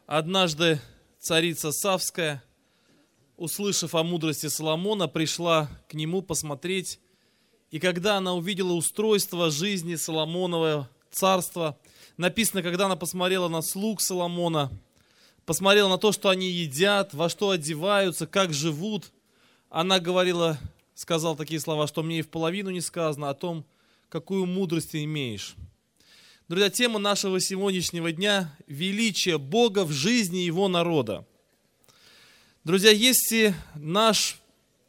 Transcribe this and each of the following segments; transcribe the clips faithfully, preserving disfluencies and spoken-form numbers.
Однажды царица Савская, услышав о мудрости Соломона, пришла к нему посмотреть. И когда она увидела устройство жизни Соломонова царства, написано, когда она посмотрела на слуг Соломона, посмотрела на то, что они едят, во что одеваются, как живут, она говорила, сказала такие слова, что мне и в половину не сказано о том, какую мудрость ты имеешь. Друзья, тема нашего сегодняшнего дня – величие Бога в жизни Его народа. Друзья, если, наш,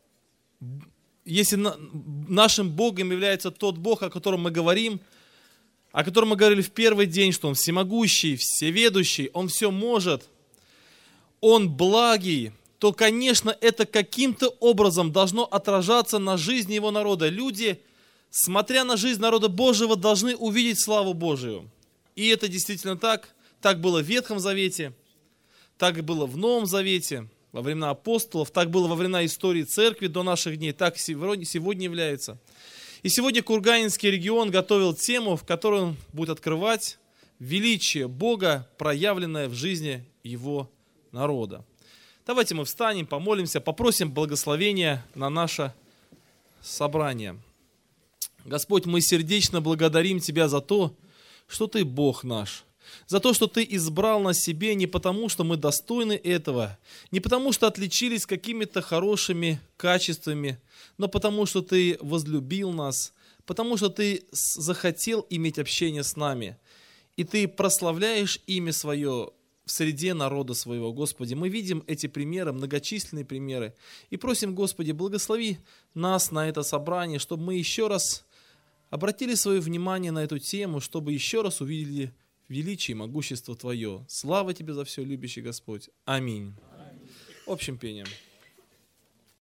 если нашим Богом является тот Бог, о котором мы говорим, о котором мы говорили в первый день, что Он всемогущий, всеведущий, Он все может, Он благий, то, конечно, это каким-то образом должно отражаться на жизни Его народа. Люди, смотря на жизнь народа Божьего, должны увидеть славу Божию. И это действительно так. Так было в Ветхом Завете, так было в Новом Завете, во времена апостолов, так было во времена истории церкви до наших дней, так сегодня является. И сегодня Курганинский регион готовил тему, в которой он будет открывать величие Бога, проявленное в жизни Его народа. Давайте мы встанем, помолимся, попросим благословения на наше собрание. Господь, мы сердечно благодарим Тебя за то, что Ты Бог наш, за то, что Ты избрал нас себе не потому, что мы достойны этого, не потому, что отличились какими-то хорошими качествами, но потому, что Ты возлюбил нас, потому, что Ты захотел иметь общение с нами, и Ты прославляешь имя Свое в среде народа Своего. Господи, мы видим эти примеры, многочисленные примеры, и просим, Господи, благослови нас на это собрание, чтобы мы еще раз обратили свое внимание на эту тему, чтобы еще раз увидели величие и могущество Твое. Слава Тебе за все, любящий Господь. Аминь. Общим пением.